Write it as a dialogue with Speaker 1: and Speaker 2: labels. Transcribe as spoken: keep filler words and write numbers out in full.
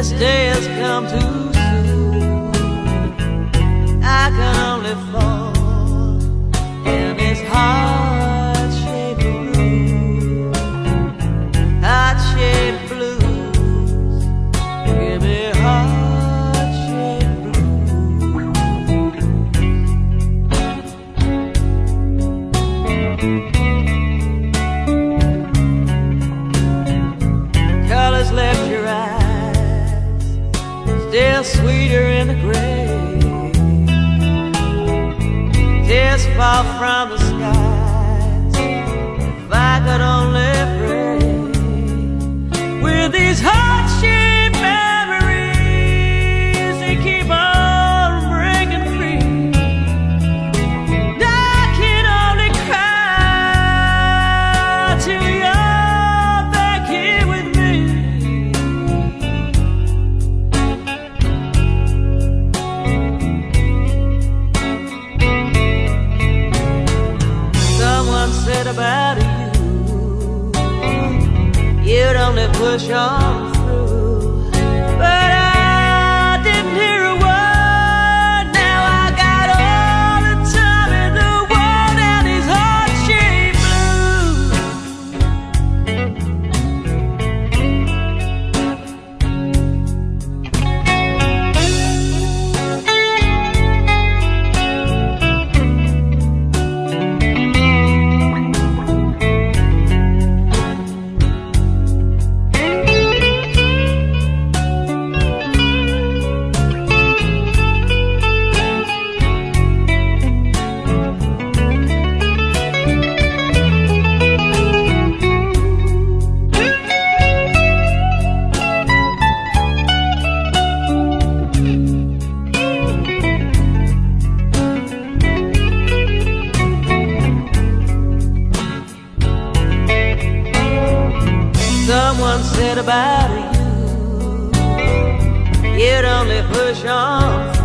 Speaker 1: This day has come too soon. I can only fall in this heart-shaped blues. Heart-shaped blues. Give me heart-shaped blues. Colors left your eyes still sweeter in the gray. Tears fall from the skies. If I could only pray. With these heart-shaped memories, they keep on breaking free. And I can only cry till you're back here with me. Said about you, you'd only push on through, but I didn't hear a word. Now I got all the time in the world and these heart-shaped Someone said about you, you'd only push on.